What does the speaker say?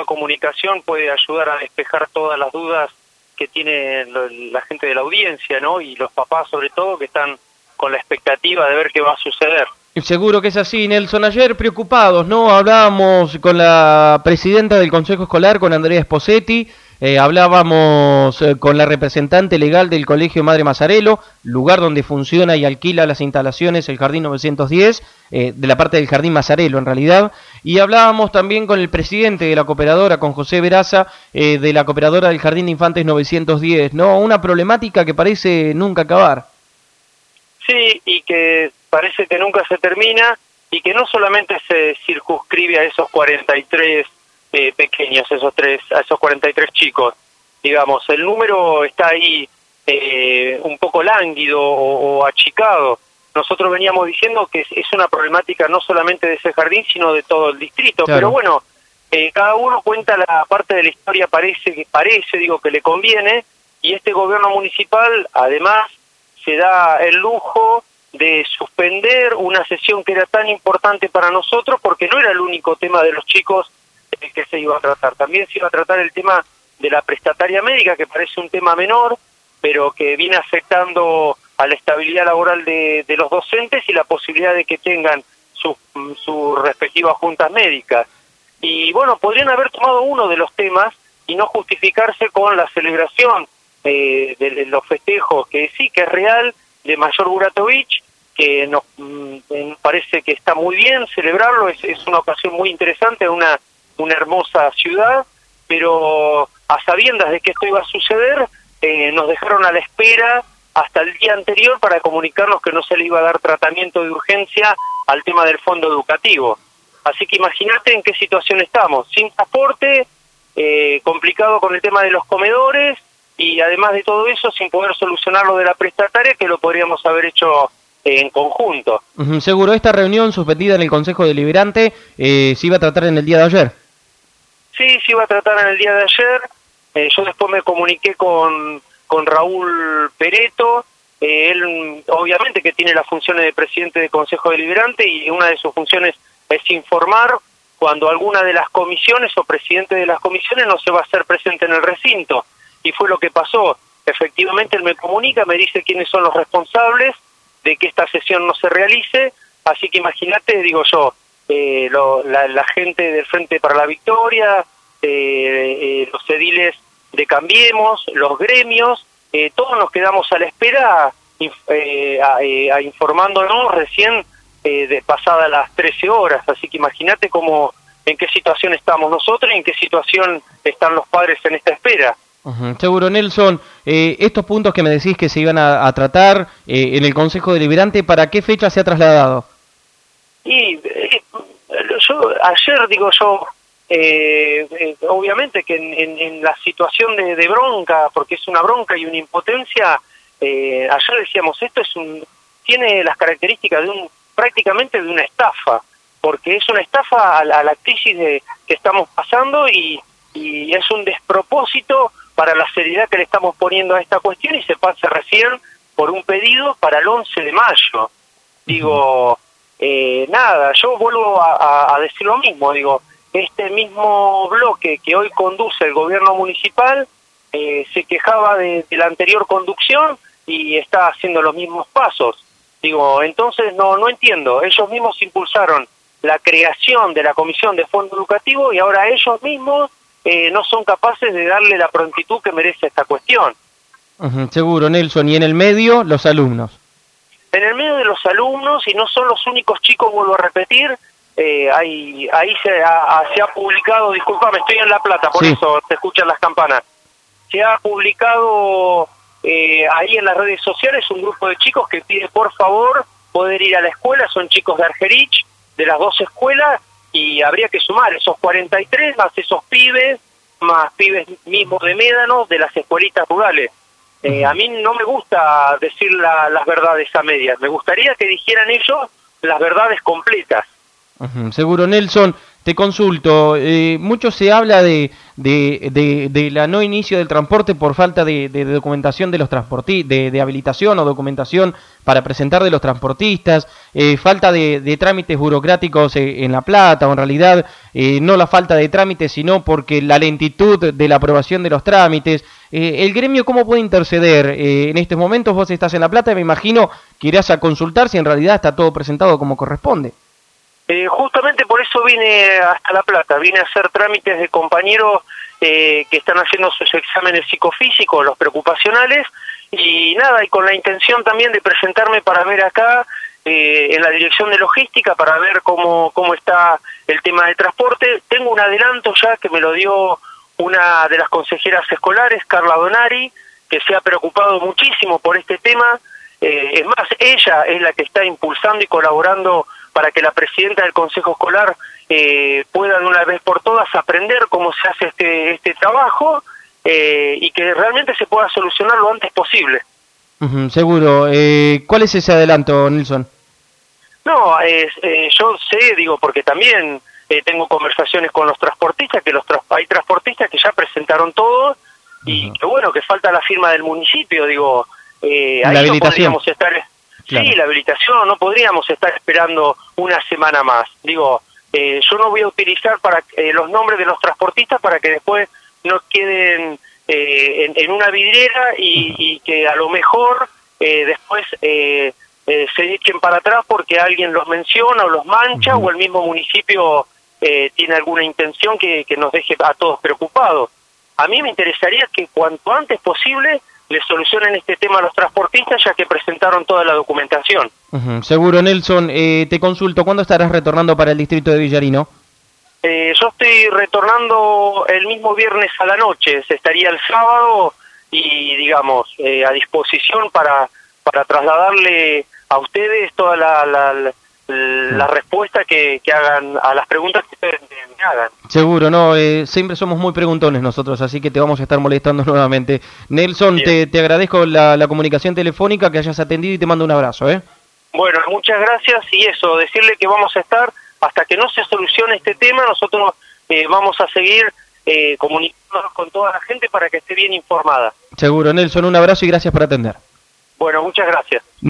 comunicación puede ayudar a despejar todas las dudas que tiene la gente de la audiencia, ¿no? Y los papás sobre todo, que están con la expectativa de ver qué va a suceder. Seguro que es así, Nelson. Ayer preocupados, ¿no? Hablábamos con la presidenta del Consejo Escolar, con Andrea Esposetti, hablábamos con la representante legal del Colegio Madre Mazzarello, lugar donde funciona y alquila las instalaciones el Jardín 910, de la parte del Jardín Mazzarello en realidad, y hablábamos también con el presidente de la cooperadora, con José Veraza, de la cooperadora del Jardín de Infantes 910, ¿no? Una problemática que parece nunca acabar. Sí, y que parece que nunca se termina, y que no solamente se circunscribe a esos 43 pequeños, a esos 43 chicos, digamos, el número está ahí un poco lánguido o achicado. Nosotros veníamos diciendo que es una problemática no solamente de ese jardín, sino de todo el distrito, claro. Pero bueno, cada uno cuenta la parte de la historia que le conviene, y este gobierno municipal además se da el lujo de suspender una sesión que era tan importante para nosotros, porque no era el único tema de los chicos que se iba a tratar. También se iba a tratar el tema de la prestataria médica, que parece un tema menor, pero que viene afectando a la estabilidad laboral de los docentes y la posibilidad de que tengan sus respectivas juntas médicas. Y bueno, podrían haber tomado uno de los temas y no justificarse con la celebración de los festejos, que sí, que es real, de Mayor Buratovich, que nos parece que está muy bien celebrarlo, es una ocasión muy interesante, una hermosa ciudad, pero a sabiendas de que esto iba a suceder, nos dejaron a la espera hasta el día anterior para comunicarnos que no se le iba a dar tratamiento de urgencia al tema del fondo educativo. Así que imagínate en qué situación estamos, sin transporte, complicado con el tema de los comedores, y además de todo eso, sin poder solucionar lo de la prestataria, que lo podríamos haber hecho en conjunto. Seguro, esta reunión suspendida en el Consejo Deliberante se iba a tratar en el día de ayer. Sí, se iba a tratar en el día de ayer. Yo después me comuniqué con Raúl Pereto. Él obviamente que tiene las funciones de presidente del Consejo Deliberante, y una de sus funciones es informar cuando alguna de las comisiones o presidente de las comisiones no se va a hacer presente en el recinto. Y fue lo que pasó. Efectivamente él me comunica, me dice quiénes son los responsables de que esta sesión no se realice, así que imagínate, digo yo, la gente del Frente para la Victoria, los ediles de Cambiemos, los gremios, todos nos quedamos a la espera, informándonos recién de pasadas las 13 horas, así que imagínate en qué situación estamos nosotros y en qué situación están los padres en esta espera. Seguro, Nelson, estos puntos que me decís que se iban a tratar en el Consejo Deliberante, ¿para qué fecha se ha trasladado? Y ayer, obviamente que en la situación de bronca, porque es una bronca y una impotencia, ayer decíamos, esto tiene las características prácticamente de una estafa, porque es una estafa a la crisis que estamos pasando, y es un despropósito para la seriedad que le estamos poniendo a esta cuestión, y se pasa recién por un pedido para el 11 de mayo. Digo, nada, yo vuelvo a decir lo mismo, este mismo bloque que hoy conduce el gobierno municipal se quejaba de la anterior conducción y está haciendo los mismos pasos. Entonces no entiendo, ellos mismos impulsaron la creación de la Comisión de Fondo Educativo y ahora ellos mismos no son capaces de darle la prontitud que merece esta cuestión. Seguro, Nelson. ¿Y en el medio, los alumnos? En el medio de los alumnos, y no son los únicos chicos, vuelvo a repetir, ahí se ha publicado, discúlpame, estoy en La Plata, por eso se escuchan las campanas. Se ha publicado ahí en las redes sociales un grupo de chicos que pide por favor poder ir a la escuela, son chicos de Argerich, de las 2 escuelas, y habría que sumar esos 43 más esos pibes, más pibes mismos de Médano, de las escuelitas rurales. A mí no me gusta decir las verdades a medias, me gustaría que dijeran ellos las verdades completas. Seguro, Nelson. Te consulto, mucho se habla de la no inicio del transporte por falta de documentación de los transportistas, de habilitación o documentación para presentar de los transportistas, falta de trámites burocráticos en La Plata, o en realidad no la falta de trámites, sino porque la lentitud de la aprobación de los trámites. ¿El gremio cómo puede interceder? En estos momentos vos estás en La Plata y me imagino que irás a consultar si en realidad está todo presentado como corresponde. Justamente por eso vine hasta La Plata, vine a hacer trámites de compañeros que están haciendo sus exámenes psicofísicos, los preocupacionales, y nada, y con la intención también de presentarme para ver acá en la dirección de logística, para ver cómo está el tema del transporte. Tengo un adelanto ya que me lo dio una de las consejeras escolares, Carla Donari, que se ha preocupado muchísimo por este tema. Es más, ella es la que está impulsando y colaborando para que la presidenta del Consejo Escolar pueda de una vez por todas aprender cómo se hace este trabajo y que realmente se pueda solucionar lo antes posible. Seguro. ¿Cuál es ese adelanto, Nilson? No, yo sé, digo, porque también tengo conversaciones con los transportistas, que hay transportistas que ya presentaron todo y que bueno, que falta la firma del municipio, digo, la ahí habilitación. no podríamos estar... Claro. Sí, la habilitación, no podríamos estar esperando una semana más. Digo, yo no voy a utilizar para los nombres de los transportistas para que después no queden en una vidriera y que a lo mejor después se echen para atrás porque alguien los menciona o los mancha o el mismo municipio tiene alguna intención que nos deje a todos preocupados. A mí me interesaría que cuanto antes posible le solucionen este tema a los transportistas, ya que presentaron toda la documentación. Seguro, Nelson. Te consulto, ¿cuándo estarás retornando para el distrito de Villarino? Yo estoy retornando el mismo viernes a la noche, estaría el sábado y, digamos, a disposición para trasladarle a ustedes toda la respuesta que hagan a las preguntas que ustedes me hagan. Seguro, no, siempre somos muy preguntones nosotros, así que te vamos a estar molestando nuevamente. Nelson, te agradezco la comunicación telefónica, que hayas atendido y te mando un abrazo, Bueno, muchas gracias y eso, decirle que vamos a estar, hasta que no se solucione este tema, nosotros vamos a seguir comunicándonos con toda la gente para que esté bien informada. Seguro, Nelson, un abrazo y gracias por atender. Bueno, muchas gracias.